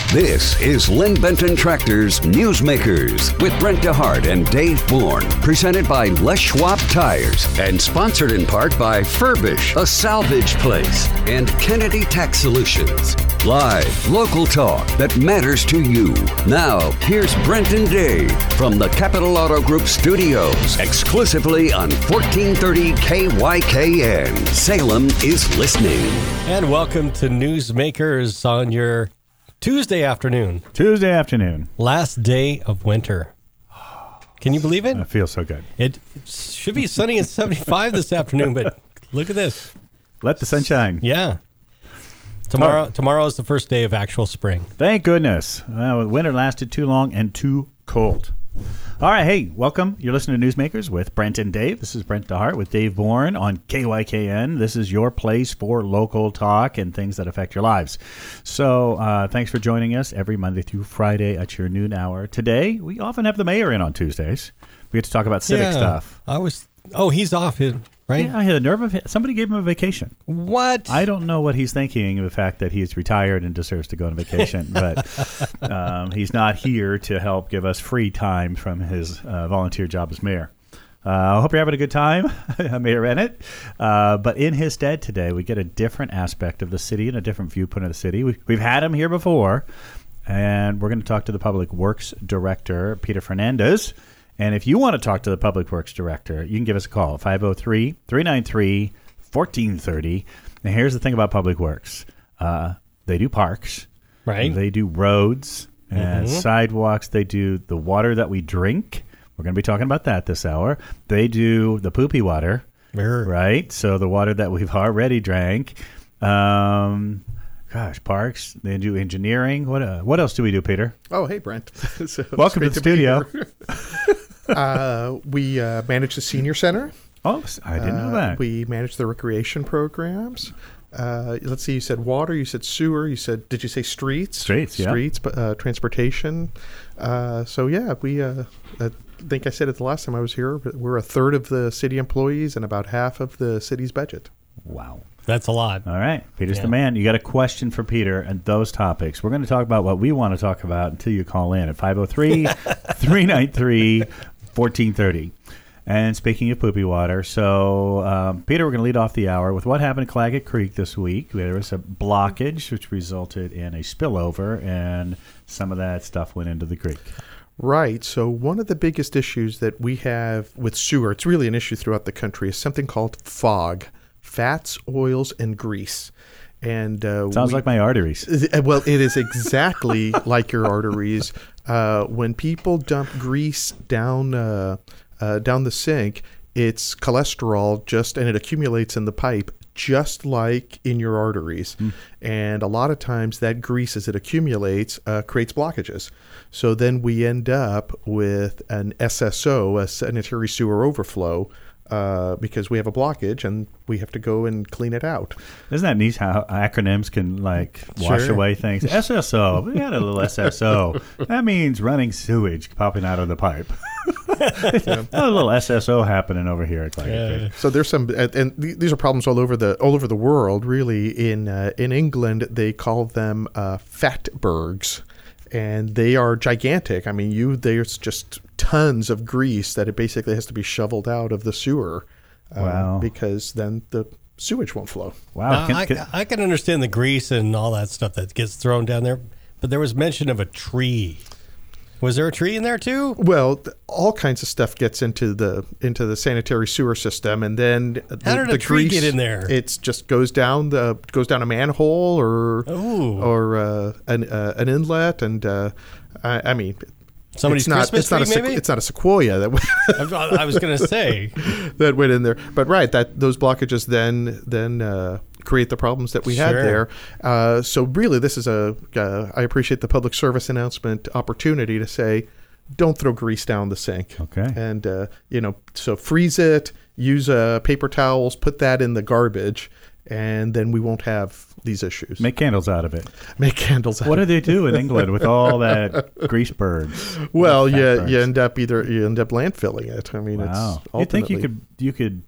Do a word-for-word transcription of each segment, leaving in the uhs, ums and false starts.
This is Lynn Benton Tractor's Newsmakers with Brent DeHart and Dave Bourne, presented by Les Schwab Tires and sponsored in part by Furbish, a salvage place, and Kennedy Tax Solutions. Live, local talk that matters to you. Now, here's Brent and Dave from the Capital Auto Group studios, exclusively on fourteen thirty K Y K N. Salem is listening. And welcome to Newsmakers on your Tuesday afternoon. Tuesday afternoon. Last day of winter. Can you believe it? I feel so good. It should be sunny and seventy-five this afternoon, but look at this. Let the sun shine. Yeah. Tomorrow, Oh. tomorrow is the first day of actual spring. Thank goodness. Uh, winter lasted too long and too cold. All right, hey, welcome. You're listening to Newsmakers with Brent and Dave. This is Brent DeHart with Dave Bourne on K Y K N. This is your place for local talk and things that affect your lives. So uh, thanks for joining us every Monday through Friday at your noon hour. Today, we often have the mayor in on Tuesdays. We get to talk about civic yeah, stuff. I was. Oh, he's off, right? Yeah, I had a nerve of somebody gave him a vacation. What? I don't know what he's thinking of the fact that he's retired and deserves to go on vacation, but um, he's not here to help give us free time from his uh, volunteer job as mayor. Uh, I hope you're having a good time, Mayor Bennett. Uh, but in his stead today, we get a different aspect of the city and a different viewpoint of the city. We, we've had him here before, and we're going to talk to the Public Works Director, Peter Fernandez. And if you want to talk to the Public Works Director, you can give us a call, five oh three, three nine three, one four three oh. And here's the thing about Public Works. Uh, they do parks. Right. They do roads and Mm-hmm. sidewalks. They do the water that we drink. We're going to be talking about that this hour. They do the poopy water, Brr. right? So the water that we've already drank. Um, gosh, parks. They do engineering. What uh, what else do we do, Peter? Oh, hey, Brent. So Welcome to it's the great studio. be here. uh, we uh, manage the senior center. Oh, I didn't know Uh, that. We manage the recreation programs. Uh, let's see. You said water. You said sewer. You said. Did you say streets? Streets, yeah. Streets. But uh, transportation. Uh, so yeah, we. Uh, I think I said it the last time I was here. But we're a third of the city employees and about half of the city's budget. Wow. That's a lot. All right. Peter's Yeah. the man. You got a question for Peter and those topics. We're going to talk about what we want to talk about until you call in at five oh three, three nine three, one four three oh. And speaking of poopy water, so um, Peter, we're going to lead off the hour with what happened at Claggett Creek this week. There was a blockage which resulted in a spillover, and some of that stuff went into the creek. Right. So one of the biggest issues that we have with sewer, it's really an issue throughout the country, is something called FOG, fats, oils, and grease. And uh, Sounds we, like my arteries. Well, it is exactly like your arteries. Uh, when people dump grease down uh, uh, down the sink, it's cholesterol just, and it accumulates in the pipe just like in your arteries. Mm. And a lot of times that grease, as it accumulates, uh, creates blockages. So then we end up with an S S O, a sanitary sewer overflow, Uh, because we have a blockage and we have to go and clean it out. Isn't that neat how acronyms can like wash Sure. away things? S S O. We had a little S S O. That means running sewage popping out of the pipe. Yeah. A little S S O happening over here at Claggett Yeah. Creek. So there's some, and th- these are problems all over the all over the world. Really, in uh, in England, they call them uh, fatbergs, and they are gigantic. I mean, you there's just tons of grease that it basically has to be shoveled out of the sewer. Um, Wow. Because then the sewage won't flow. Wow. Now, Can- I, can- I can understand the grease and all that stuff that gets thrown down there, but there was mention of a tree. Was there a tree in there too? Well, th- all kinds of stuff gets into the into the sanitary sewer system, and then the, How did a the tree grease, get in there? It just goes down the goes down a manhole or Ooh. or uh, an uh, an inlet, and uh, I, I mean, Somebody's it's not Christmas it's not a tree, sequ- maybe? it's not a sequoia that went, I I was going to say. that went in there, but right, that those blockages then then. Uh, create the problems that we had Sure. there. Uh, so really, this is a, uh, I appreciate the public service announcement opportunity to say, don't throw grease down the sink. Okay. And, uh, you know, so freeze it, use uh, paper towels, put that in the garbage, and then we won't have these issues. Make candles out of it. Make candles out What do of they do in England with all that grease birds? Well, Fat yeah, birds? you end up either you end up landfilling it. I mean, Wow. it's You think you ultimately- could you could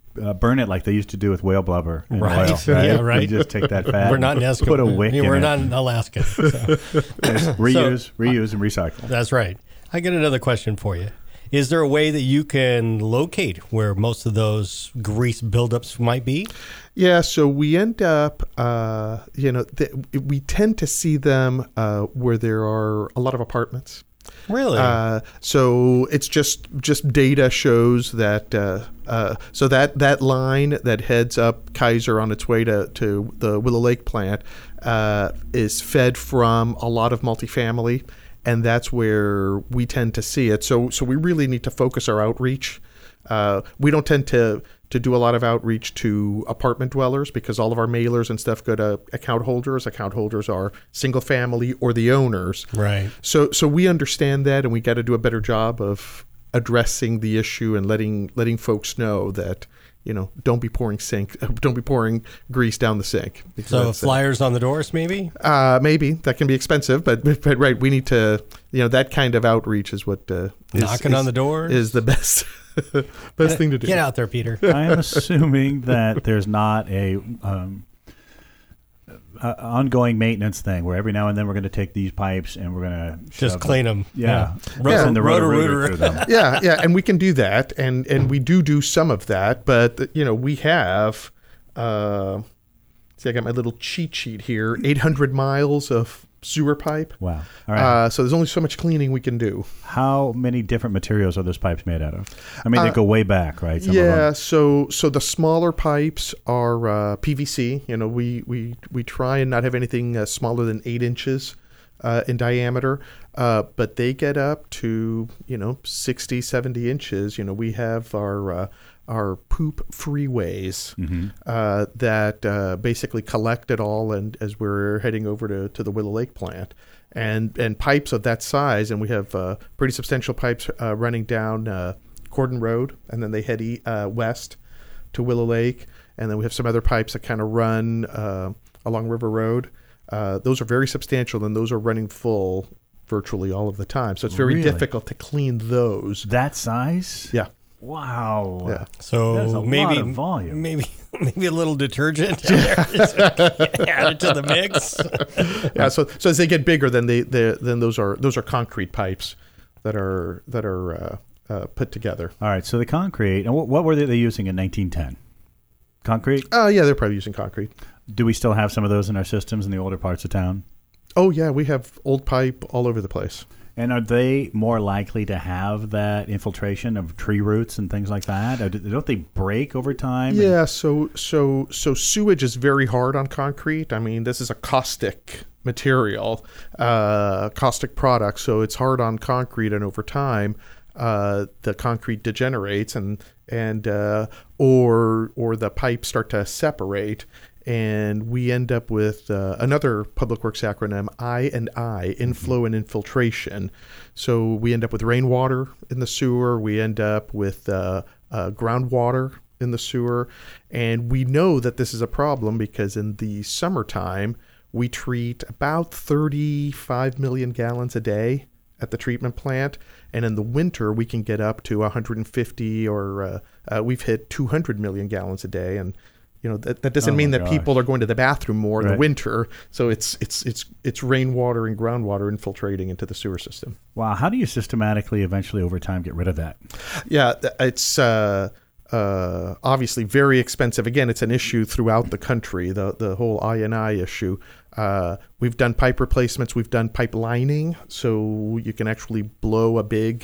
uh, burn it like they used to do with whale blubber. in Right. oil, right? Yeah, right. You just take that fat. We're not in and Esco- Put a wick yeah, in We're it. not in Alaska. So. Reuse, reuse, and recycle. That's right. I got another question for you. Is there a way that you can locate where most of those grease buildups might be? Yeah, so we end up, uh, you know, th- we tend to see them uh, where there are a lot of apartments. Really? Uh, so it's just just data shows that uh, uh, so that that line that heads up Kaiser on its way to, to the Willow Lake plant uh, is fed from a lot of multifamily, and that's where we tend to see it. So so we really need to focus our outreach. Uh, we don't tend to to do a lot of outreach to apartment dwellers because all of our mailers and stuff go to account holders. Account holders are single family or the owners. Right. So so we understand that, and we got to do a better job of addressing the issue and letting letting folks know that, you know, don't be pouring sink, don't be pouring grease down the sink. So That's, flyers uh, on the doors, maybe? Uh, maybe that can be expensive, but, but right, we need to, you know, that kind of outreach is what uh, is, Knocking is, on the doors is the best best thing to do. Get out there, Peter. I am assuming that there's not a, um, a ongoing maintenance thing where every now and then we're going to take these pipes and we're going to Just clean them. Yeah, Ro- send the rotor rotor rooter. through them. yeah, yeah, and we can do that, and and we do do some of that, but you know, we have. Uh, see, I got my little cheat sheet here: eight hundred miles of sewer pipe. Wow. All right. Uh, so there's only so much cleaning we can do. How many different materials are those pipes made out of? I mean, they Uh, go way back, right? Some of yeah, them. so so the smaller pipes are uh, P V C. You know, we we we try and not have anything uh, smaller than eight inches uh, in diameter, uh, but they get up to, you know, sixty, seventy inches. You know, we have our uh, our poop freeways Mm-hmm. uh, that uh, basically collect it all, and as we're heading over to, to the Willow Lake plant, and and pipes of that size, and we have uh, pretty substantial pipes uh, running down uh, Cordon Road, and then they head e- uh, west to Willow Lake, and then we have some other pipes that kind of run uh, along River Road. Uh, those are very substantial, and those are running full virtually all of the time. So it's very Really? difficult to clean those. That size? Yeah. Wow. Yeah. That is So a maybe lot of volume. maybe maybe a little detergent in there. Add it to the mix. Yeah, so so as they get bigger, then they, they then those are those are concrete pipes that are that are uh, uh, put together. All right. So the concrete, and what, what were they, they using in nineteen ten? Concrete? Oh yeah, they're probably using concrete. Do we still have some of those in our systems in the older parts of town? Oh yeah, we have old pipe all over the place. And are they more likely to have that infiltration of tree roots and things like that? Or do- don't they break over time? And- Yeah, so so so sewage is very hard on concrete. I mean, this is a caustic material, uh, caustic product, so it's hard on concrete, and over time, uh, the concrete degenerates, and and uh, or or the pipes start to separate. And we end up with uh, another Public Works acronym, I and I, inflow and infiltration. So we end up with rainwater in the sewer. We end up with uh, uh, groundwater in the sewer. And we know that this is a problem because in the summertime, we treat about thirty-five million gallons a day at the treatment plant. And in the winter, we can get up to one hundred fifty, or uh, uh, we've hit two hundred million gallons a day. And you know, that, that doesn't Oh mean my that gosh. people are going to the bathroom more in Right. the winter. So it's it's it's it's rainwater and groundwater infiltrating into the sewer system. Wow. How do you systematically, eventually, over time, get rid of that? Yeah, th- it's uh, uh, obviously very expensive. Again, it's an issue throughout the country, the the whole I and I issue. Uh, we've done pipe replacements. We've done pipe lining, so you can actually blow a big,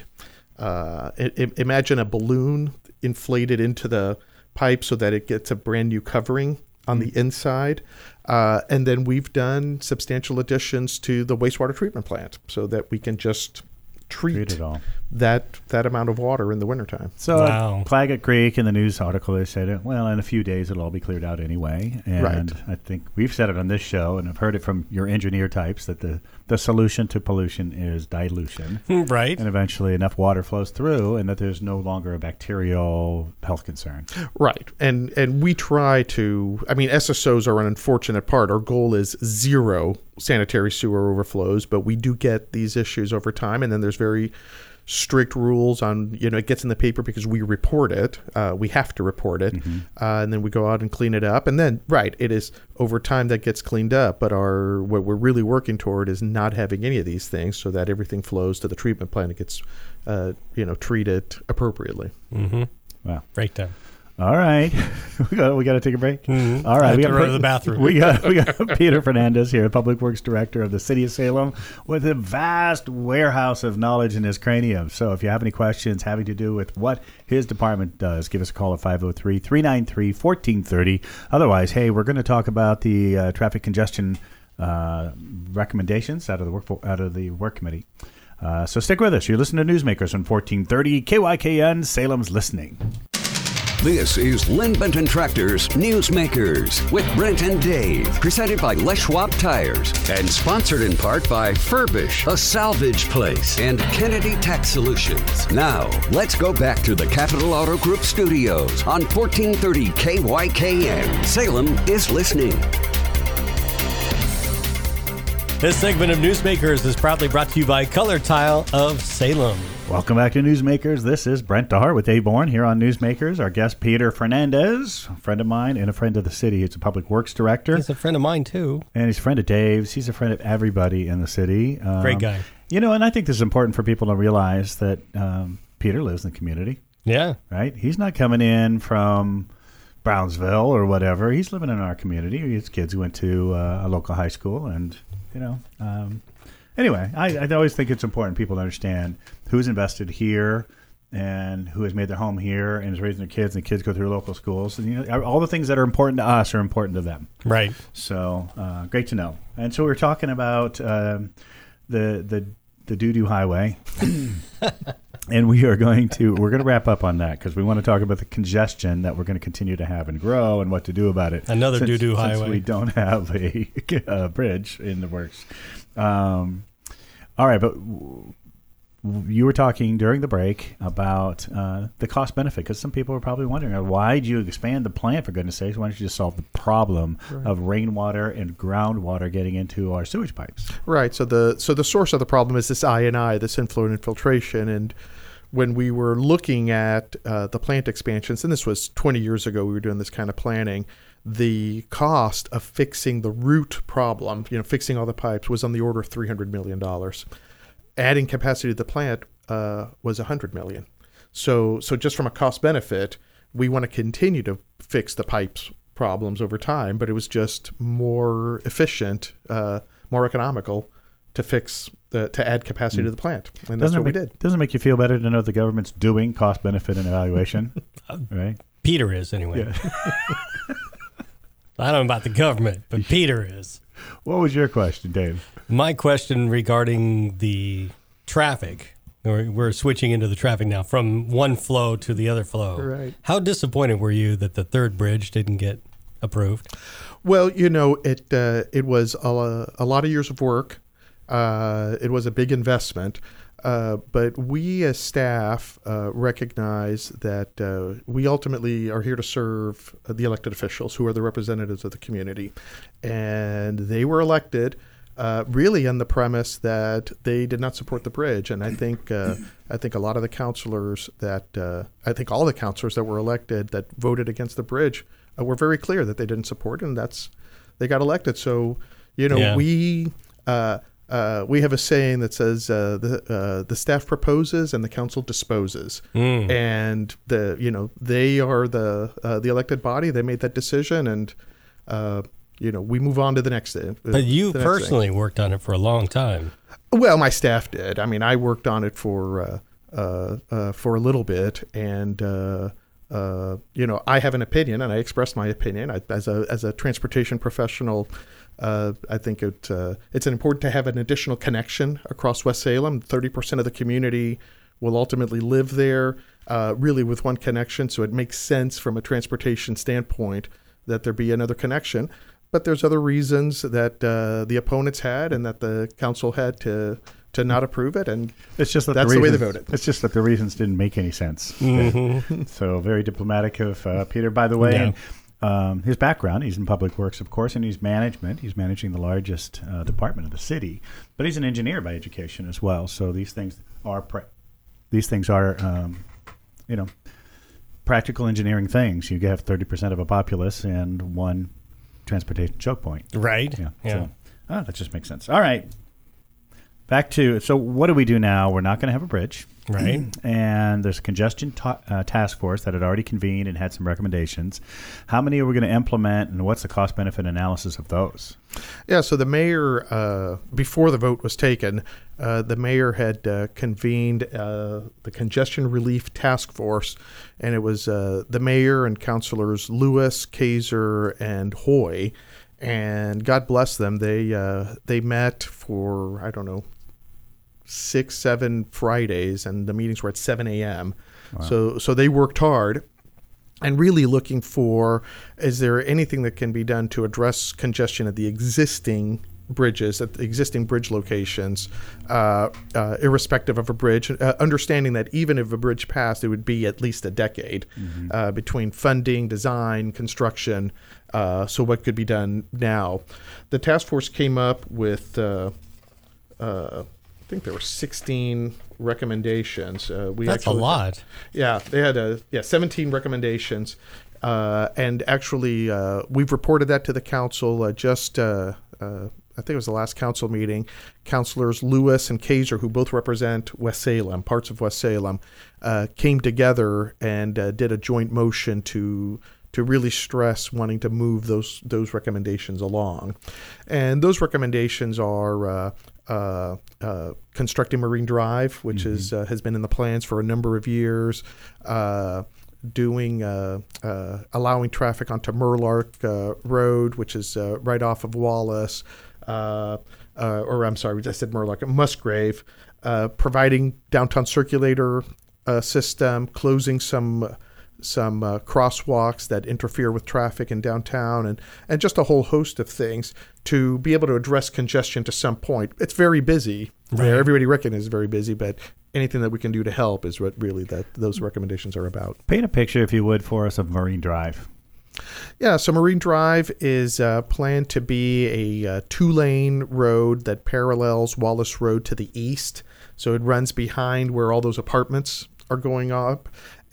uh, I- I- imagine a balloon inflated into the pipe so that it gets a brand new covering on the inside. Uh, and then we've done substantial additions to the wastewater treatment plant so that we can just treat, Treat it all. that that amount of water in the wintertime. So Wow. at Claggett Creek, in the news article, they said, well, in a few days it'll all be cleared out anyway. And Right. I think we've said it on this show, and I've heard it from your engineer types, that the, the solution to pollution is dilution. Right. And eventually enough water flows through, and that there's no longer a bacterial health concern. Right. And and we try to, I mean, S S Os are an unfortunate part. Our goal is zero sanitary sewer overflows, but we do get these issues over time. And then there's very strict rules on, you know, it gets in the paper because we report it. Uh, we have to report it. Mm-hmm. Uh, and then we go out and clean it up. And then, right, it is over time that gets cleaned up. But our what we're really working toward is not having any of these things so that everything flows to the treatment plant and gets, uh, you know, treated appropriately. Mm-hmm. Wow. Break time. All right, we got we got to take a break. Mm-hmm. All right, I have we to got run to the bathroom. We got we got Peter Fernandez here, Public Works Director of the City of Salem, with a vast warehouse of knowledge in his cranium. So, if you have any questions having to do with what his department does, give us a call at five oh three, three nine three, one four three oh. Otherwise, hey, we're going to talk about the uh, traffic congestion uh, recommendations out of the work out of the work committee. Uh, so stick with us. You're listening to Newsmakers on fourteen thirty K Y K N. Salem's listening. This is Lynn Benton Tractors Newsmakers with Brent and Dave, presented by Les Schwab Tires and sponsored in part by Furbish, a salvage place, and Kennedy Tax Solutions. Now, let's go back to the Capital Auto Group studios on fourteen thirty K Y K N. Salem is listening. This segment of Newsmakers is proudly brought to you by Color Tile of Salem. Welcome back to Newsmakers. This is Brent DeHart with Dave Bourne here on Newsmakers. Our guest, Peter Fernandez, a friend of mine and a friend of the city. He's a public works director. He's a friend of mine, too. And he's a friend of Dave's. He's a friend of everybody in the city. Um, Great guy. You know, and I think this is important for people to realize that um, Peter lives in the community. Yeah. Right? He's not coming in from Brownsville or whatever. He's living in our community. His kids went to uh, a local high school and, you know... Um, Anyway, I, I always think it's important people to understand who's invested here and who has made their home here and is raising their kids, and the kids go through local schools. And you know, all the things that are important to us are important to them. Right. So uh, great to know. And so we're talking about um, the the the doo-doo highway, and we are going to we're going to wrap up on that because we want to talk about the congestion that we're going to continue to have and grow and what to do about it. Another since, doo-doo highway. Since we don't have a, a bridge in the works. Um, all right, but w- you were talking during the break about uh, the cost benefit because some people are probably wondering, why did you expand the plant, for goodness sakes? Why don't you just solve the problem right. of rainwater and groundwater getting into our sewage pipes? Right. So the so the source of the problem is this I and I, this inflow and infiltration. And when we were looking at uh, the plant expansions, and this was twenty years ago, we were doing this kind of planning, the cost of fixing the root problem, you know, fixing all the pipes, was on the order of three hundred million dollars. Adding capacity to the plant uh, was one hundred million dollars. So, so just from a cost benefit, we want to continue to fix the pipes problems over time, but it was just more efficient, uh, more economical to fix the, to add capacity mm. to the plant, and that's doesn't what make, we did. Doesn't it make you feel better to know the government's doing cost benefit and evaluation, right? Peter is anyway. Yeah. I don't know about the government, but Peter is. What was your question, Dave? My question regarding the traffic. We're, we're switching into the traffic now from one flow to the other flow. Right. How disappointed were you that the third bridge didn't get approved? Well, you know, it uh, it was a, a lot of years of work. Uh, it was a big investment. Uh, but we as staff uh, recognize that uh, we ultimately are here to serve the elected officials who are the representatives of the community. And they were elected uh, really on the premise that they did not support the bridge. And I think uh, I think a lot of the counselors that uh, I think all the counselors that were elected that voted against the bridge uh, were very clear that they didn't support it, and that's they got elected. So, you know, yeah. we uh, uh, we have a saying that says uh, the uh, the staff proposes and the council disposes, mm. and the you know they are the uh, the elected body. They made that decision, and uh, you know we move on to the next thing. But you the next personally thing. worked on it for a long time. Well, my staff did. I mean, I worked on it for uh, uh, uh, for a little bit, and uh, uh, you know, I have an opinion, and I expressed my opinion I, as a as a transportation professional. Uh, I think it uh, it's important to have an additional connection across West Salem. Thirty percent of the community will ultimately live there, uh, really with one connection. So it makes sense from a transportation standpoint that there be another connection. But there's other reasons that uh, the opponents had and that the council had to to not approve it, and it's just that that's the, the, reasons, way they voted. It's just that the reasons didn't make any sense. Mm-hmm. So very diplomatic of uh, Peter, by the way. Yeah. And, um, his background, he's in public works, of course, and he's management. He's managing the largest uh, department of the city, but he's an engineer by education as well. So these things are pre- these things are, um, you know, practical engineering things. You have thirty percent of a populace and one transportation choke point. Right. Yeah. Yeah. So, oh, that just makes sense. All right. Back to, so what do we do now? We're not going to have a bridge. Right. And there's a congestion ta- uh, task force that had already convened and had some recommendations. How many are we going to implement, and what's the cost-benefit analysis of those? Yeah, so the mayor, uh, before the vote was taken, uh, the mayor had uh, convened uh, the Congestion Relief Task Force, and it was uh, the mayor and councilors Lewis, Kaiser, and Hoy. And God bless them, they uh, they met for, I don't know, six, seven Fridays, and the meetings were at seven a.m. Wow. So so they worked hard and really looking for, is there anything that can be done to address congestion at the existing bridges, at the existing bridge locations, uh, uh, irrespective of a bridge, uh, understanding that even if a bridge passed, it would be at least a decade mm-hmm. uh, between funding, design, construction. Uh, so what could be done now? The task force came up with, uh, uh, I think there were sixteen recommendations. Uh, we That's actually, a lot. Yeah, they had a yeah seventeen recommendations, uh, and actually uh, we've reported that to the council. Uh, just uh, uh, I think it was the last council meeting. Councilors Lewis and Kaiser, who both represent West Salem, parts of West Salem, uh, came together and uh, did a joint motion to. to really stress wanting to move those those recommendations along. And those recommendations are uh, uh, uh, constructing Marine Drive, which mm-hmm. is uh, has been in the plans for a number of years, uh, doing uh, uh, allowing traffic onto Murlark uh, Road, which is uh, right off of Wallace, uh, uh, or I'm sorry, I said Murlark, Musgrave, uh, providing downtown circulator uh, system, closing some some uh, crosswalks that interfere with traffic in downtown, and, and just a whole host of things to be able to address congestion to some point. It's very busy. Right. Everybody recognizes it's very busy, but anything that we can do to help is what really that those recommendations are about. Paint a picture, if you would, for us of Marine Drive. Yeah, so Marine Drive is uh, planned to be a uh, two-lane road that parallels Wallace Road to the east. So it runs behind where all those apartments are going up.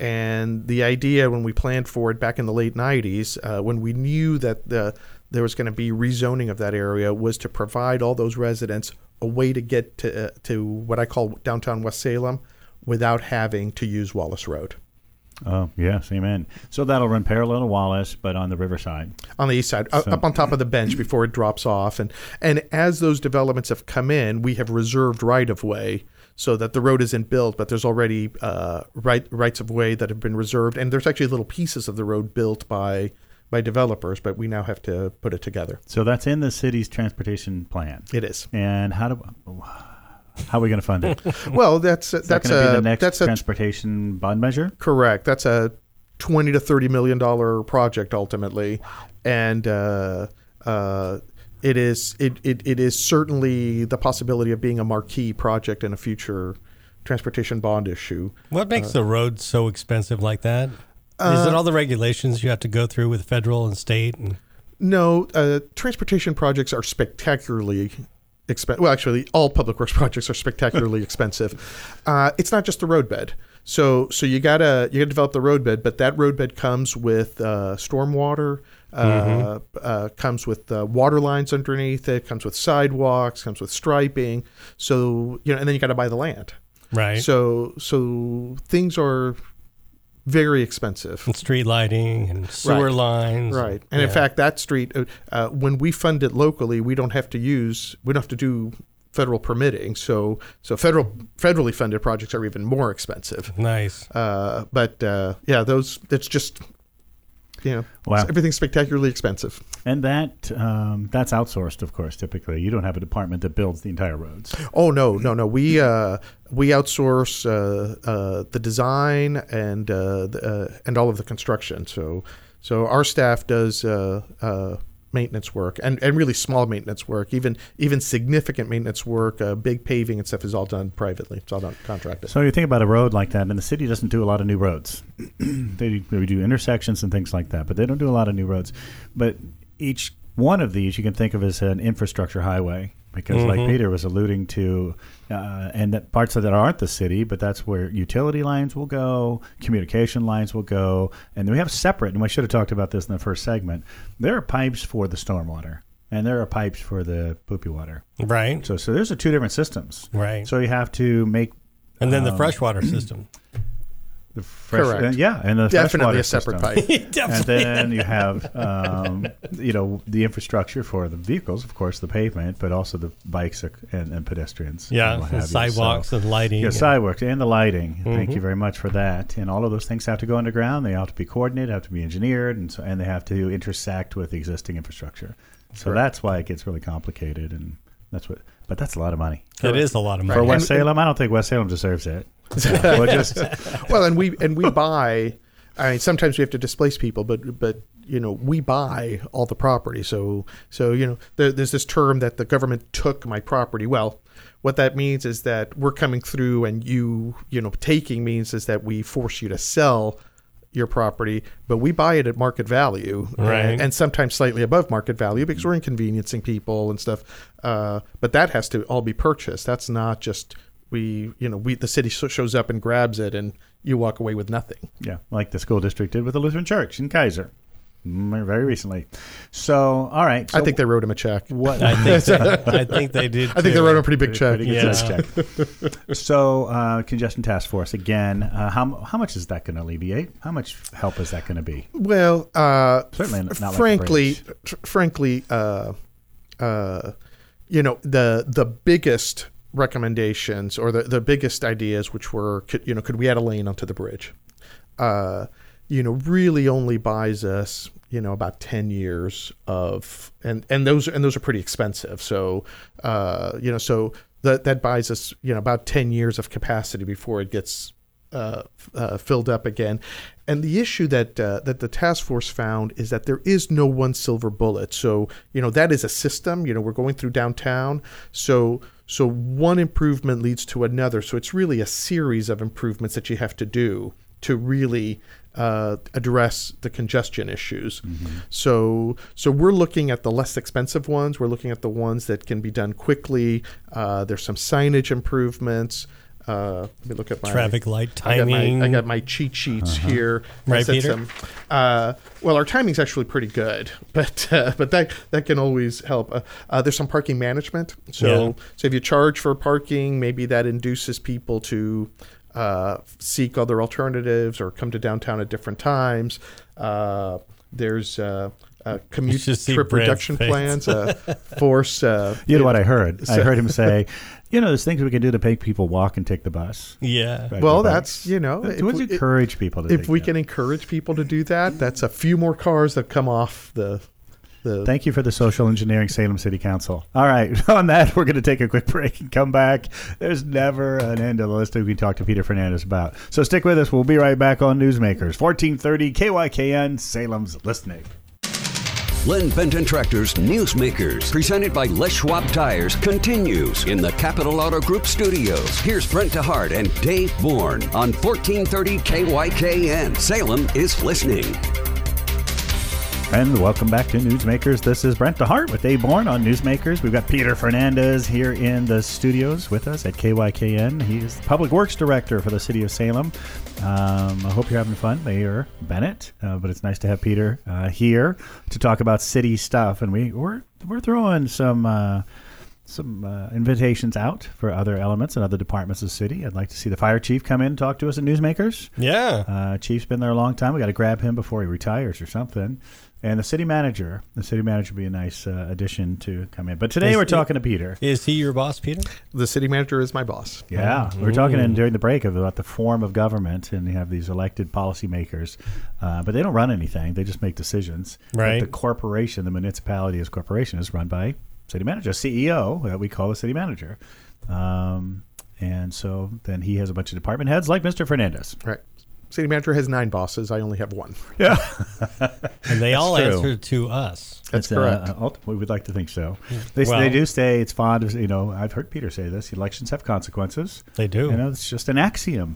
And the idea when we planned for it back in the late nineties, uh, when we knew that the, there was going to be rezoning of that area, was to provide all those residents a way to get to, uh, to what I call downtown West Salem without having to use Wallace Road. Oh, yes, amen. So that'll run parallel to Wallace, but on the riverside. On the east side, so. up on top of the bench before it drops off. And, and as those developments have come in, we have reserved right-of-way so that the road isn't built, but there's already uh, right, rights of way that have been reserved. And there's actually little pieces of the road built by by developers, but we now have to put it together. So that's in the city's transportation plan. It is. And how do how are we going to fund it? Well, that's is that's that going to a be the next that's a, transportation bond measure. Correct. That's a twenty to thirty million dollar project ultimately, wow. and. Uh, uh, It is it, it, it is certainly the possibility of being a marquee project in a future transportation bond issue. What makes uh, the road so expensive like that? Uh, is it all the regulations you have to go through with federal and state? And- no, uh, transportation projects are spectacularly expensive. Well, actually, all public works projects are spectacularly expensive. Uh, it's not just the roadbed. So so you gotta you gotta develop the roadbed, but that roadbed comes with uh, stormwater. Uh, mm-hmm. uh, comes with uh, water lines underneath it, comes with sidewalks, comes with striping. So, you know, and then you got to buy the land. Right. So, so things are very expensive. And street lighting and sewer right. lines. Right. And yeah. in fact, that street, uh, uh, when we fund it locally, we don't have to use, we don't have to do federal permitting. So, so federal, federally funded projects are even more expensive. Nice. Uh, but uh, yeah, those, it's just, you know, wow. everything's spectacularly expensive. And that um, that's outsourced, of course, typically. You don't have a department that builds the entire roads. Oh, no, no, no. We uh, we outsource uh, uh, the design and uh, the, uh, and all of the construction. So so our staff does uh, uh, maintenance work and, and really small maintenance work. Even even significant maintenance work, uh, big paving and stuff is all done privately. It's all done contracted. So you think about a road like that, and the city doesn't do a lot of new roads. they, do, they do intersections and things like that, but they don't do a lot of new roads. But each one of these you can think of as an infrastructure highway. Because Mm-hmm. like Peter was alluding to, uh, and that parts of that aren't the city, but that's where utility lines will go, communication lines will go, and then we have separate, and I should have talked about this in the first segment, there are pipes for the stormwater, and there are pipes for the poopy water. Right. So so there's a two different systems. Right. So you have to make... And then the um, freshwater system. The fresh, Correct. uh, yeah, and the Definitely freshwater a separate system. pipe. And then you have, um, you know, the infrastructure for the vehicles, of course, the pavement, but also the bikes and, and pedestrians. Yeah, and what and have you. sidewalks So- and lighting. Yeah, and- sidewalks and the lighting. Thank Mm-hmm. you very much for that. And all of those things have to go underground. They have to be coordinated, have to be engineered, and so, and they have to intersect with the existing infrastructure. So Correct. that's why it gets really complicated, and that's what. But that's a lot of money It is a lot of money. for West And- Salem. I don't think West Salem deserves it. We'll just Well, and we and we buy. I mean, sometimes we have to displace people, but but you know, we buy all the property. So so you know, there, there's this term that the government took my property. Well, what that means is that we're coming through, and you you know, taking means is that we force you to sell your property, but we buy it at market value, Right. and, and sometimes slightly above market value because we're inconveniencing people and stuff. Uh, but that has to all be purchased. That's not just. We, you know, we the city so- shows up and grabs it, and you walk away with nothing. Yeah, like the school district did with the Lutheran Church in Kaiser, mm, very recently. So, all right. So I think they wrote him a check. what I think they, I think they did. I think they too. wrote him a pretty big check. Pretty good Yeah. size check. So, uh, congestion task force again. Uh, how how much is that going to alleviate? How much help is that going to be? Well, uh, Certainly not like frankly, the tr- frankly, uh, uh, you know, the the biggest recommendations or the, the biggest ideas, which were, could, you know, could we add a lane onto the bridge? Uh, you know, really only buys us, you know, about ten years of, and, and those, and those are pretty expensive. So, uh, you know, so that, that buys us, you know, about ten years of capacity before it gets, uh, uh, filled up again. And the issue that, uh, that the task force found is that there is no one silver bullet. So, you know, that is a system, you know, we're going through downtown. So, so one improvement leads to another. So it's really a series of improvements that you have to do to really uh, address the congestion issues. Mm-hmm. So, so we're looking at the less expensive ones. We're looking at the ones that can be done quickly. Uh, there's some signage improvements. Uh, let me look at my Traffic light I got my, timing. I got my cheat sheets Uh-huh. here. Right, I said Peter? some- uh, well, our timing's actually pretty good, but uh, but that that can always help. Uh, uh, there's some parking management. So Yeah. so if you charge for parking, maybe that induces people to uh, seek other alternatives or come to downtown at different times. Uh, there's uh, uh, commute should see trip Brad's reduction face. plans. Uh, force. Uh, You know what I heard? I So- heard him say, you know, there's things we can do to make people walk and take the bus. yeah. Ride Well, their that's, bikes. you know, Let's if we- encourage people to If take we that. can encourage people to do that, that's a few more cars that come off the the. Thank you for the social engineering, Salem City Council. All right, on that, we're going to take a quick break and come back. There's never an end to the list that we can talk to Peter Fernandez about. So stick with us. We'll be right back on Newsmakers, fourteen thirty K Y K N, Salem's Listening. Lynn Benton Tractor's Newsmakers, presented by Les Schwab Tires, continues in the Capital Auto Group studios. Here's Brent DeHart and Dave Bourne on fourteen thirty K Y K N. Salem is listening. And welcome back to Newsmakers. This is Brent DeHart with Dave Bourne on Newsmakers. We've got Peter Fernandez here in the studios with us at K Y K N. He is the Public Works Director for the City of Salem. Um, I hope you're having fun, Mayor Bennett. Uh, but it's nice to have Peter uh, here to talk about city stuff. And we, we're we're throwing some uh, some uh, invitations out for other elements and other departments of the city. I'd like to see the fire chief come in and talk to us at Newsmakers. Yeah. Uh, Chief's been there a long time. We got to grab him before he retires or something. And the city manager. The city manager would be a nice uh, addition to come in. But today Is we're he- talking to Peter. Is he your boss, Peter? The city manager is my boss. Yeah, we were talking in, during the break about the form of government, and you have these elected policymakers, uh, but they don't run anything; they just make decisions. Right. But the corporation, the municipality as corporation, is run by city manager, C E O, that we call the city manager, um, and so then he has a bunch of department heads like Mister Fernandez. Right. City manager has nine bosses. I only have one. Yeah, And they all true. answer to us. That's uh, correct. Uh, ultimately, we'd like to think so. They, Well- they do say it's fond of, you know, I've heard Peter say this, elections have consequences. They do. You know, it's just an axiom.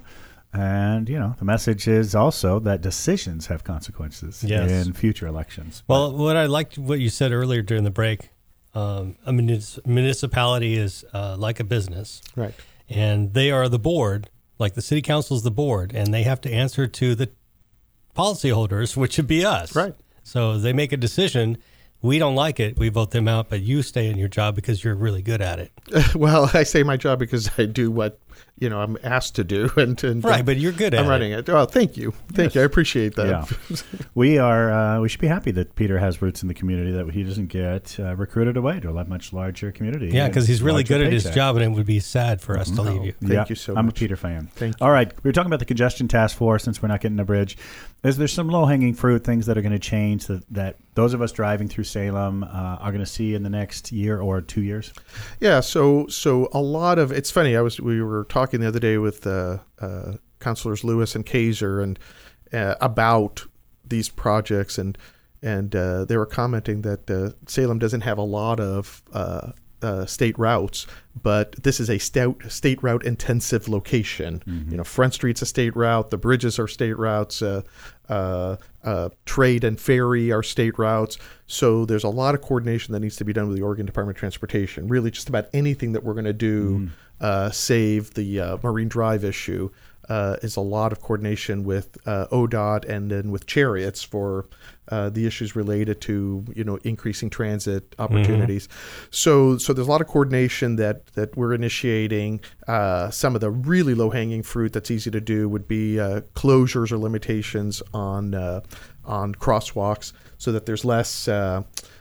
And, you know, the message is also that decisions have consequences Yes. in future elections. Well, what I liked what you said earlier during the break, um, a munis- municipality is uh, like a business, Right. and they are the board, like the city council is the board, and they have to answer to the policyholders, which would be us. Right. So they make a decision. We don't like it. We vote them out, but you stay in your job because you're really good at it. Well, I say my job because I do what, you know, I'm asked to do. And, and Right, but you're good at I'm it. running it. Oh, thank you. Thank you. I appreciate that. Yeah. we are. Uh, we should be happy that Peter has roots in the community, that he doesn't get uh, recruited away to a much larger community. Yeah, because he's really larger good at his paycheck. job, and it would be sad for us to leave you. Thank Yeah, you so I'm much. a Peter fan. Thank All right, we were talking about the congestion task force. Since we're not getting a bridge, is there some low-hanging fruit, things that are going to change that, that those of us driving through Salem uh, are going to see in the next year or two years? Yeah, so so a lot of it's funny. I was we were talking the other day with uh, uh, Councilors Lewis and Kaiser and uh, about these projects, and and uh, they were commenting that uh, Salem doesn't have a lot of uh, uh, state routes, but this is a stout state route intensive location. Mm-hmm. You know, Front Street's a state route. The bridges are state routes. Uh, uh, uh, trade and ferry are state routes. So there's a lot of coordination that needs to be done with the Oregon Department of Transportation. Really, just about anything that we're going to do, Mm-hmm. uh, save the uh, Marine Drive issue, uh, is a lot of coordination with uh, O D O T and then with Chariots for uh, the issues related to, you know, increasing transit opportunities. So so there's a lot of coordination that that we're initiating. Uh, some of the really low hanging fruit that's easy to do would be uh, closures or limitations on uh, on crosswalks, so that there's less uh,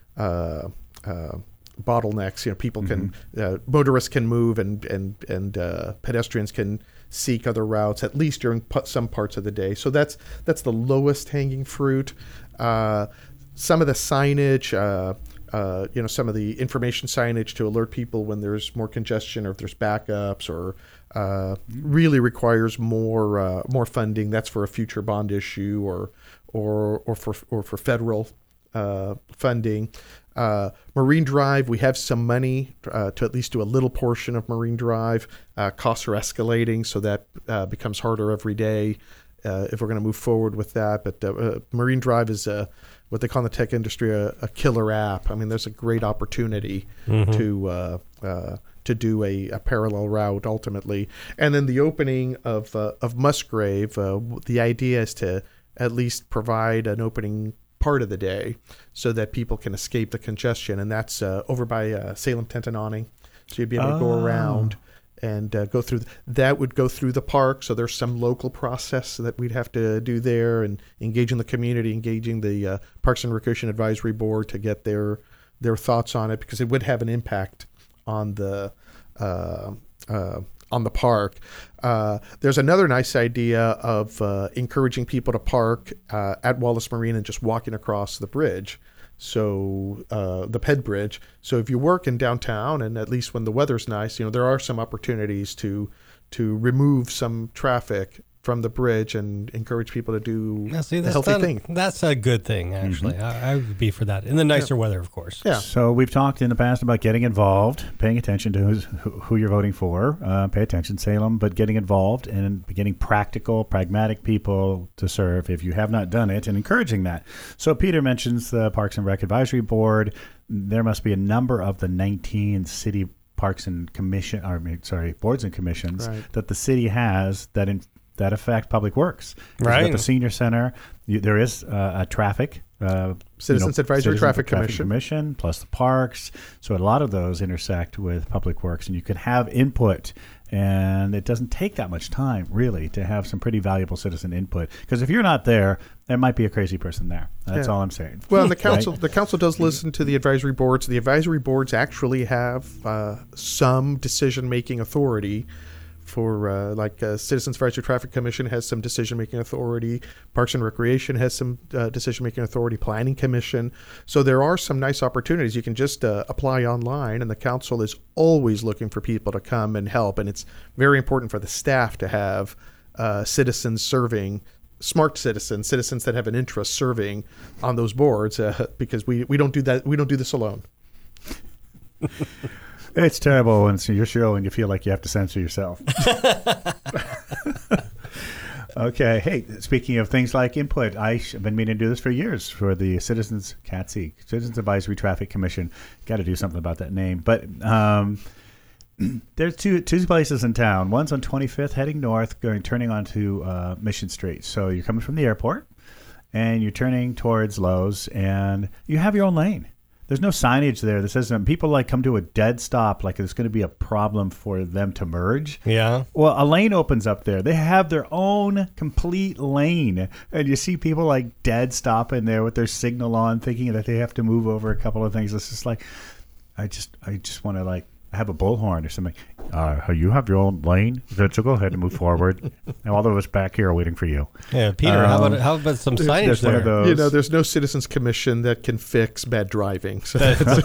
uh, uh, bottlenecks. You know, people can uh, motorists can move and and and uh, pedestrians can seek other routes, at least during p- some parts of the day. So that's that's the lowest hanging fruit. Uh, some of the signage, uh, uh, you know, some of the information signage to alert people when there's more congestion or if there's backups, or uh, really requires more uh, more funding. That's for a future bond issue, or or or for or for federal uh, funding. Uh, Marine Drive, we have some money uh, to at least do a little portion of Marine Drive. Uh, costs are escalating, so that uh, becomes harder every day uh, if we're going to move forward with that. But uh, uh, Marine Drive is a, what they call in the tech industry a, a killer app. I mean, there's a great opportunity Mm-hmm. to uh, uh, to do a, a parallel route ultimately. And then the opening of uh, of Musgrave, uh, the idea is to at least provide an opening part of the day so that people can escape the congestion, and that's uh, over by uh, Salem Tenton-Awning. So you'd be able to go Oh. around and uh, go through. That would go through the park, so there's some local process that we'd have to do there, and engaging the community, engaging the uh, Parks and Recreation Advisory Board to get their their thoughts on it, because it would have an impact on the uh, uh, on the park. Uh, there's another nice idea of uh, encouraging people to park uh, at Wallace Marine and just walking across the bridge. So uh, the P E D Bridge. So if you work in downtown, and at least when the weather's nice, you know, there are some opportunities to to remove some traffic from the bridge and encourage people to do Now, see, a that's healthy not- thing. That's a good thing, actually. I, I would be for that. In the nicer weather, of course. Yeah. So we've talked in the past about getting involved, paying attention to who's, who, who you're voting for. Uh, pay attention, Salem, but getting involved and getting practical, pragmatic people to serve if you have not done it, and encouraging that. So Peter mentions the Parks and Rec Advisory Board. There must be a number of the nineteen city parks and commission, or I mean, sorry, boards and commissions Right. that the city has that in that affect public works. You've Right. got the senior center. You, there is uh, a traffic. Uh, Citizens Advisory Traffic Commission. Commission, plus the parks. So a lot of those intersect with public works, and you can have input. And it doesn't take that much time, really, to have some pretty valuable citizen input. Because if you're not there, there might be a crazy person there. That's Yeah. all I'm saying. Well, and the Right? council the council does listen to the advisory boards. The advisory boards actually have uh, some decision making authority. For uh, like uh, Citizens Advisory Traffic Commission has some decision making authority. Parks and Recreation has some uh, decision making authority. Planning Commission. So there are some nice opportunities. You can just uh, apply online, and the council is always looking for people to come and help. And it's very important for the staff to have uh, citizens serving. Smart citizens, citizens that have an interest serving on those boards, uh, because we, we don't do that. We don't do this alone. It's terrible when it's your show and you feel like you have to censor yourself. Okay. Hey, speaking of things like input, I've been meaning to do this for years for the Citizens C A T S I, Citizens Advisory Traffic Commission. Got to do something about that name. But um, there's two two places in town. One's on twenty-fifth, heading north, going turning onto uh, Mission Street. So you're coming from the airport, and you're turning towards Lowe's, and you have your own lane. There's no signage there that says um, people like come to a dead stop, like it's going to be a problem for them to merge. Yeah. Well, a lane opens up there. They have their own complete lane, and you see people like dead stopping there with their signal on, thinking that they have to move over a couple of things. It's just like, I just, I just want to like have a bullhorn or something. Uh, you have your own lane, so go ahead and move forward. And all of us back here are waiting for you. Yeah, Peter. Um, how about how about some signage there's one there? of those. You know, there's no Citizens Commission that can fix bad driving. So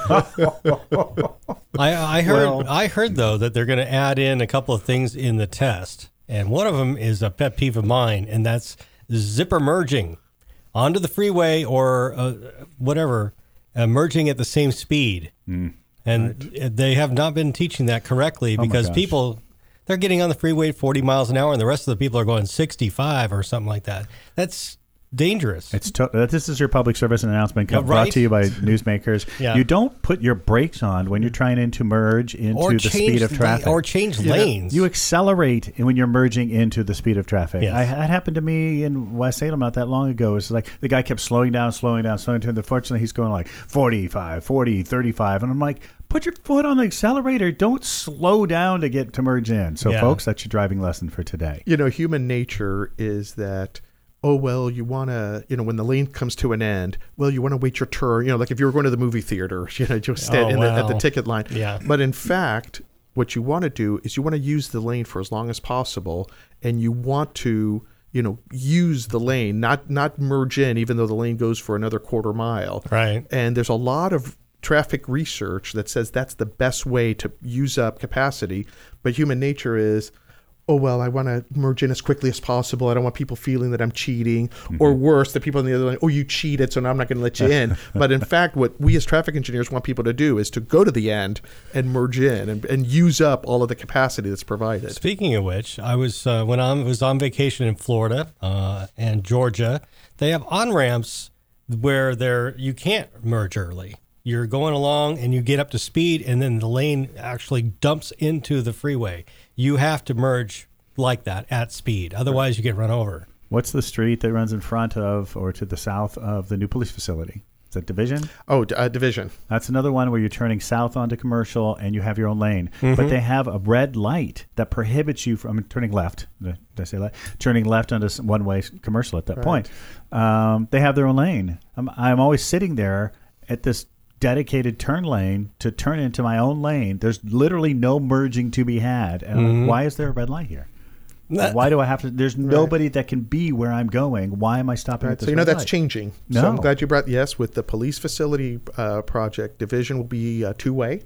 I, I heard Well- I heard though that they're going to add in a couple of things in the test, and one of them is a pet peeve of mine, and that's zipper merging onto the freeway or uh, whatever, uh, merging at the same speed. Mm. And they have not been teaching that correctly Oh my because gosh. people, they're getting on the freeway at forty miles an hour, and the rest of the people are going sixty-five or something like that. That's dangerous. It's to- uh, this is your public service announcement Yeah, brought right. to you by newsmakers. Yeah. You don't put your brakes on when you're trying to merge into or the change speed of la- traffic. or change Yeah. lanes. You accelerate when you're merging into the speed of traffic. Yes. I, that happened to me in West Salem not that long ago. It's like the guy kept slowing down, slowing down, slowing down. Unfortunately, he's going like forty-five, forty, thirty-five. And I'm like, put your foot on the accelerator. Don't slow down to get to merge in. So, Yeah. folks, that's your driving lesson for today. you know, human nature is that, oh, well, you want to, you know, when the lane comes to an end, well, you want to wait your turn. You know, like if you were going to the movie theater, you know, just stand Oh, in the, at the wow. ticket line. Yeah. But in fact, what you want to do is you want to use the lane for as long as possible, and you want to, you know, use the lane, not not merge in, even though the lane goes for another quarter mile. Right. And there's a lot of traffic research that says that's the best way to use up capacity. But human nature is, oh, well, I want to merge in as quickly as possible. I don't want people feeling that I'm cheating. Mm-hmm. Or worse, the people on the other line, oh, you cheated, so now I'm not going to let you in. But in fact, what we as traffic engineers want people to do is to go to the end and merge in and, and use up all of the capacity that's provided. Speaking of which, I was uh, when I was on vacation in Florida uh, and Georgia. They have on ramps where there you can't merge early. You're going along and you get up to speed, and then the lane actually dumps into the freeway. You have to merge like that at speed, otherwise you get run over. What's the street that runs in front of or to the south of the new police facility? Is that Division? Oh, d- uh, division. That's another one where you're turning south onto Commercial and you have your own lane. But they have a red light that prohibits you from turning left. Did I say left? Turning left onto s- one-way Commercial at that Right. point. Um, they have their own lane. I'm, I'm always sitting there at this dedicated turn lane to turn into my own lane. There's literally no merging to be had. And I'm like, why is there a red light here? That- Why do I have to? There's nobody that can be where I'm going. Why am I stopping Right, at this so you know red that's light? changing. No. So I'm glad you brought yes with the police facility uh, project. Division will be uh, two way,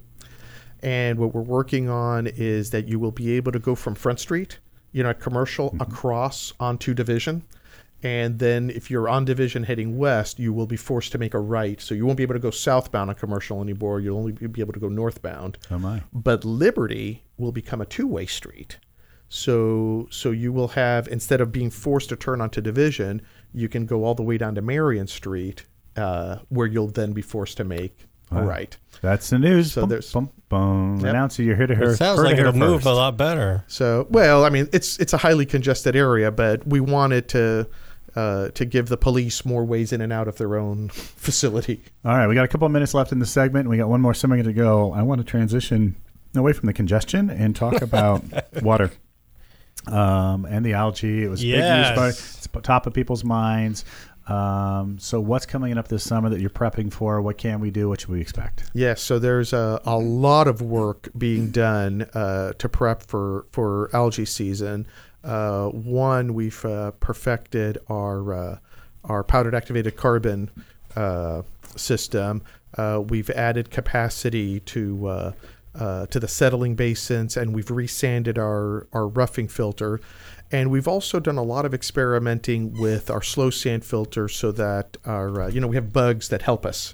and what we're working on is that you will be able to go from Front Street, you know, at Commercial Mm-hmm. across onto Division, and then if you're on Division heading west, you will be forced to make a right. So you won't be able to go southbound on Commercial anymore. You'll only be able to go northbound. Oh my. But Liberty will become a two way street. So so you will have, instead of being forced to turn onto Division, you can go all the way down to Marion Street, uh, where you'll then be forced to make a Wow. right. That's the news. So Bum, there's- bum, bum. Yep. Announcer, you're here to hear. It sounds heard like it here it'll move first. a lot better. So, well, I mean, it's it's a highly congested area, but we wanted to uh, to give the police more ways in and out of their own facility. All right, we got a couple of minutes left in the segment. We got one more segment to go. I want to transition away from the congestion and talk about water um, and the algae. It was big Yes. news. By, it's top of people's minds. Um, so what's coming up this summer that you're prepping for? What can we do? What should we expect? Yes, so there's a, a lot of work being done uh, to prep for, for algae season. Uh, one, we've uh, perfected our uh, our powdered activated carbon uh, system. Uh, we've added capacity to uh, uh, to the settling basins, and we've resanded our our roughing filter. And we've also done a lot of experimenting with our slow sand filter so that our, uh, you know, we have bugs that help us.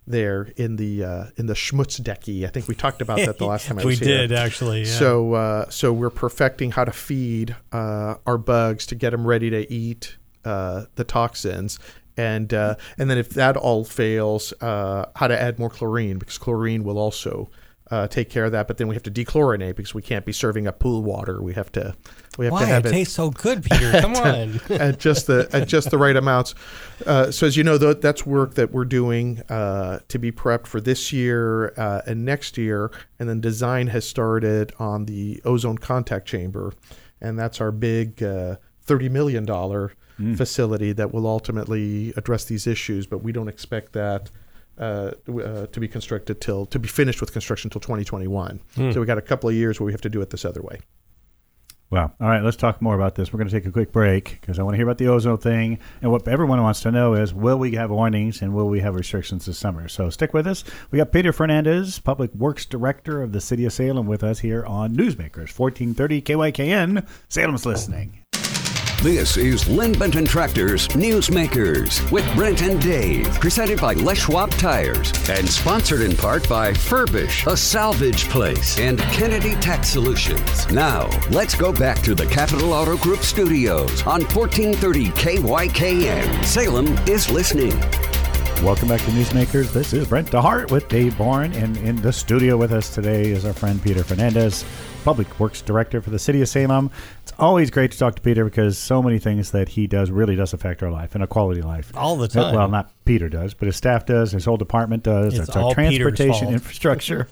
there in the uh, in the Schmutzdecke. I think we talked about that the last time I was we here. did, actually. Yeah. So uh, so we're perfecting how to feed uh, our bugs to get them ready to eat uh, the toxins. And uh, and then if that all fails, uh, how to add more chlorine, because chlorine will also uh, take care of that. But then we have to dechlorinate because we can't be serving up pool water. We have to we have Why? to have it, it tastes so good, Peter. Come on. at just the at just the right amounts. Uh, so as you know, th- that's work that we're doing uh, to be prepped for this year uh, and next year. And then design has started on the ozone contact chamber, and that's our big uh, thirty million dollars mm. facility that will ultimately address these issues. But we don't expect that uh, uh, to be constructed till to be finished with construction till twenty twenty-one. Mm. So we got a couple of years where we have to do it this other way. Well, all right, let's talk more about this. We're going to take a quick break because I want to hear about the ozone thing. And what everyone wants to know is, will we have warnings and will we have restrictions this summer? So stick with us. We got Peter Fernandez, Public Works Director of the City of Salem, with us here on Newsmakers, fourteen thirty K Y K N. Salem's listening. This is Lynn Benton Tractor's Newsmakers with Brent and Dave, presented by Les Schwab Tires and sponsored in part by Furbish, a salvage place, and Kennedy Tax Solutions. Now, let's go back to the Capital Auto Group studios on fourteen thirty K Y K N. Salem is listening. Welcome back to Newsmakers. This is Brent DeHart with Dave Bourne, and in the studio with us today is our friend Peter Fernandez, Public Works Director for the City of Salem. It's always great to talk to Peter because so many things that he does really does affect our life and our quality of life. All the time. Well, not Peter does, but his staff does, his whole department does. It's That's our all transportation infrastructure.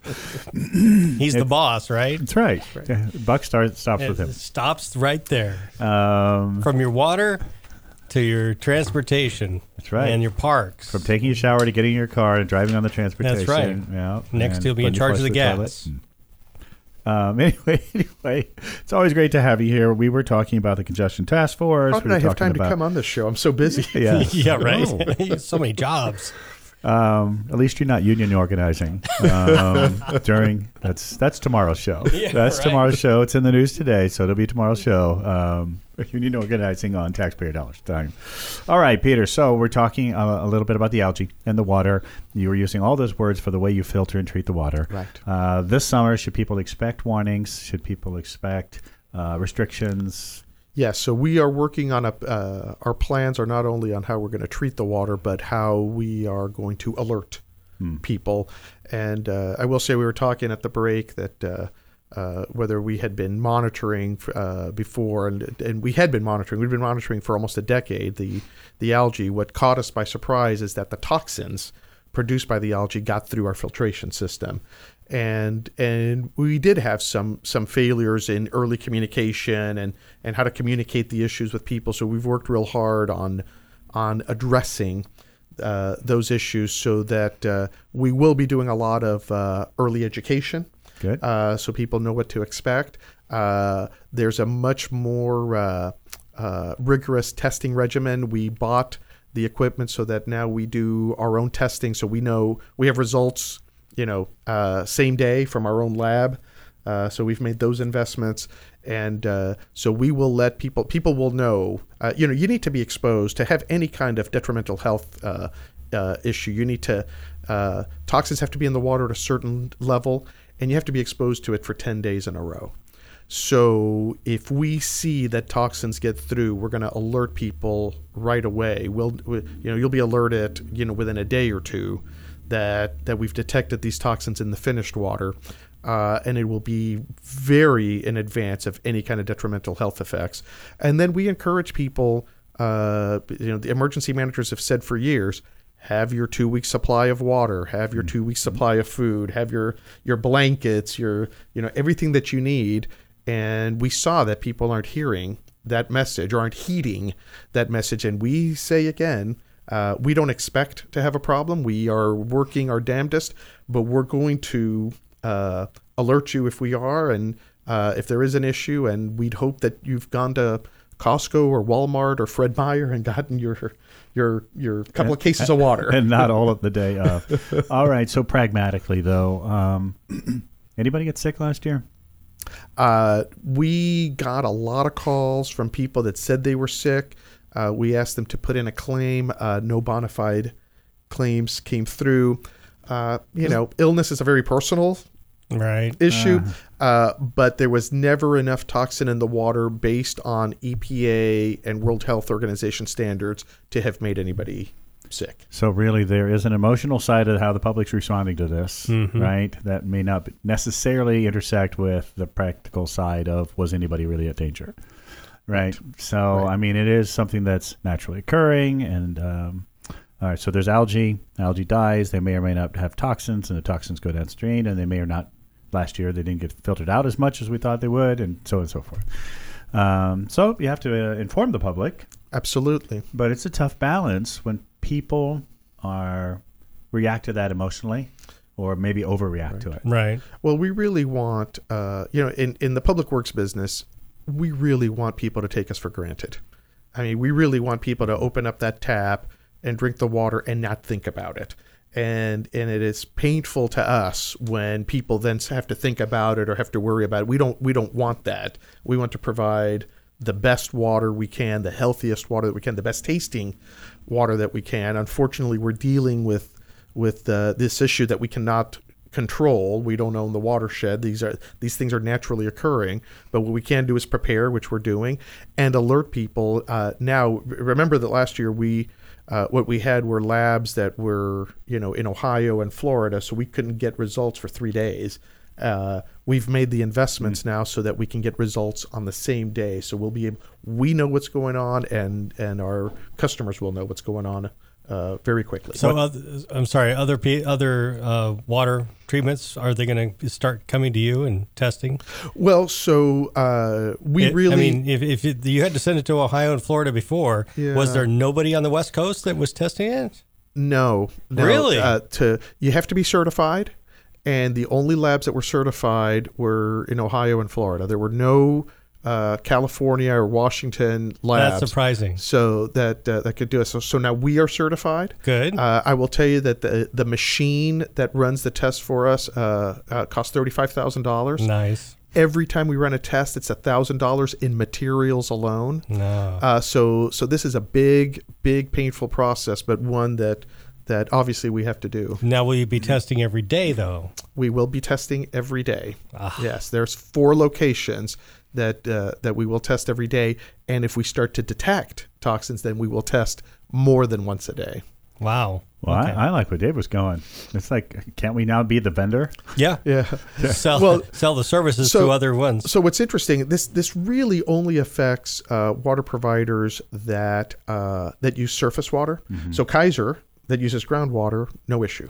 He's the boss, right? That's right. right. Buck starts, stops it with him. It stops right there. Um, From your water to your transportation. That's right. And your parks. From taking a shower to getting in your car and driving on the transportation. That's right. Yeah, Next, he'll be in charge of the, the gas. Um, anyway, anyway, it's always great to have you here. We were talking about the congestion task force. How did we were I have time about, to come on this show? I'm so busy. Yeah, yeah, right. So many jobs. Um, at least you're not union organizing um, during that's that's tomorrow's show. Yeah, that's right. tomorrow's show. It's in the news today, so it'll be tomorrow's show. Um, union organizing on taxpayer dollars time. All right, Peter. So we're talking a, a little bit about the algae and the water. You were using all those words for the way you filter and treat the water. Right. Uh, this summer, should people expect warnings? Should people expect uh, restrictions? Yes, so we are working on a. Uh, our plans are not only on how we're going to treat the water, but how we are going to alert hmm. people. And uh, I will say, we were talking at the break that uh, uh, whether we had been monitoring uh, before, and and we had been monitoring. We've been monitoring for almost a decade. The the algae. What caught us by surprise is that the toxins produced by the algae got through our filtration system. And and we did have some some failures in early communication and, and how to communicate the issues with people. So we've worked real hard on on addressing uh, those issues so that uh, we will be doing a lot of uh, early education. Good. Uh, so people know what to expect. Uh, there's a much more uh, uh, rigorous testing regimen. We bought the equipment so that now we do our own testing. So we know we have results, you know, uh, same day from our own lab. Uh, so we've made those investments. And uh, so we will let people, people will know, uh, you know, you need to be exposed to have any kind of detrimental health uh, uh, issue. You need to, uh, toxins have to be in the water at a certain level, and you have to be exposed to it for ten days in a row. So if we see that toxins get through, we're going to alert people right away. We'll, we, you know, you'll be alerted, you know, within a day or two that that we've detected these toxins in the finished water, uh, and it will be very in advance of any kind of detrimental health effects. And then we encourage people, uh, you know, the emergency managers have said for years, have your two-week supply of water, have your two-week supply of food, have your your blankets, your, you know, everything that you need. And we saw that people aren't hearing that message or aren't heeding that message. And we say again, Uh, we don't expect to have a problem. We are working our damnedest, but we're going to uh, alert you if we are and uh, if there is an issue. And we'd hope that you've gone to Costco or Walmart or Fred Meyer and gotten your your your couple of cases of water. And not all of the day of. All right. So pragmatically, though, um, anybody get sick last year? Uh, we got a lot of calls from people that said they were sick. Uh, we asked them to put in a claim. Uh, no bona fide claims came through. uh, you know, illness is a very personal Right. issue, uh, uh, but there was never enough toxin in the water based on E P A and World Health Organization standards to have made anybody sick. So really, there is an emotional side of how the public's responding to this, Mhm. right? That may not necessarily intersect with the practical side of was anybody really at danger, right? So, Right. I mean, it is something that's naturally occurring, and um, all right. So there's algae. Algae dies. They may or may not have toxins, and the toxins go downstream, and they may or not. Last year, they didn't get filtered out as much as we thought they would, and so on and so forth. Um, so you have to uh, inform the public. Absolutely. But it's a tough balance when people are react to that emotionally or maybe overreact to it. Right. Well, we really want, uh, you know, in, in the public works business, we really want people to take us for granted. I mean, we really want people to open up that tap and drink the water and not think about it. And and it is painful to us when people then have to think about it or have to worry about it. We don't we don't want that. We want to provide the best water we can, the healthiest water that we can, the best tasting water that we can. Unfortunately, we're dealing with with uh, this issue that we cannot control. We don't own the watershed. These are these things are naturally occurring. But what we can do is prepare, which we're doing, and alert people. Uh, now, remember that last year we. Uh, what we had were labs that were, you know, in Ohio and Florida, so we couldn't get results for three days. Uh, we've made the investments mm-hmm. now so that we can get results on the same day. So we'll be able, we know what's going on, and and our customers will know what's going on uh, very quickly. So, other, I'm sorry, other pe- other uh, water treatments, are they going to start coming to you and testing? Well, so uh, we it, really... I mean, if, if it, you had to send it to Ohio and Florida before, Yeah. was there nobody on the West Coast that was testing it? No. no Really? Uh, to you have to be certified, and the only labs that were certified were in Ohio and Florida. There were no uh, California or Washington labs. That's surprising. So that uh, that could do it. So, so now we are certified. Good. Uh, I will tell you that the the machine that runs the test for us uh, uh, costs thirty-five thousand dollars. Nice. Every time we run a test, it's one thousand dollars in materials alone. No. Uh, so so this is a big, big, painful process, but one that that obviously we have to do. Now, will you be testing every day, though? We will be testing every day. Ah. Yes, there's four locations that uh, that we will test every day, and if we start to detect toxins, then we will test more than once a day. Wow. Well, Okay. I, I like where Dave was going. It's like, can't we now be the vendor? Yeah. Yeah. Sell, Well, sell the services so- to other ones. So what's interesting, this this really only affects uh, water providers that uh, that use surface water. Mm-hmm. So Kaiser, that uses groundwater, no issue.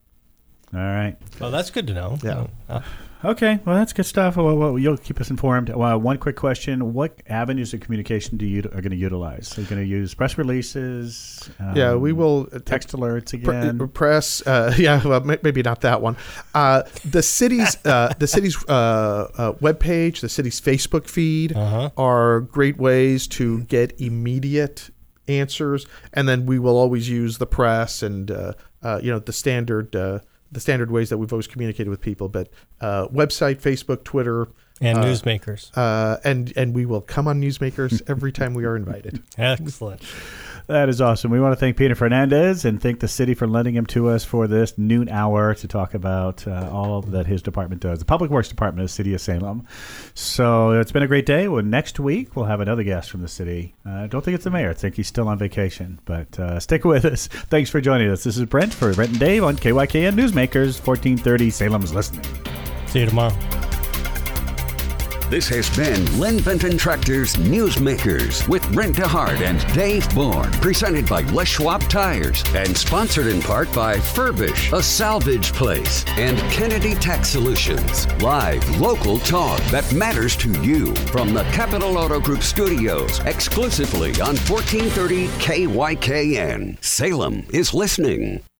All right. Well, that's good to know. Yeah. Uh, Okay. Well, that's good stuff. Well, well, you'll keep us informed. Well, one quick question. What avenues of communication do you are going to utilize? Are you going to use press releases? Um, Yeah, we will uh, Text alerts Pre- again? press, uh, yeah, well, may- maybe not that one. Uh, the city's uh, the city's uh, uh, webpage, the city's Facebook feed Uh-huh. are great ways to get immediate answers, and then we will always use the press and uh, uh, you know the standard uh, the standard ways that we've always communicated with people. But uh, website, Facebook, Twitter. and uh, newsmakers. Uh, and and we will come on Newsmakers every time we are invited. Excellent. That is awesome. We want to thank Peter Fernandez and thank the city for lending him to us for this noon hour to talk about uh, all that his department does, the Public Works Department of the City of Salem. So it's been a great day. Well, next week we'll have another guest from the city. I uh, don't think it's the mayor. I think he's still on vacation. But uh, stick with us. Thanks for joining us. This is Brent for Brent and Dave on K Y K N Newsmakers, fourteen thirty Salem's Listening. See you tomorrow. This has been Lynn Benton Tractor's Newsmakers with Brent DeHart and Dave Bourne, presented by Les Schwab Tires and sponsored in part by Furbish, a salvage place, and Kennedy Tax Solutions. Live local talk that matters to you from the Capital Auto Group studios, exclusively on fourteen thirty K Y K N. Salem is listening.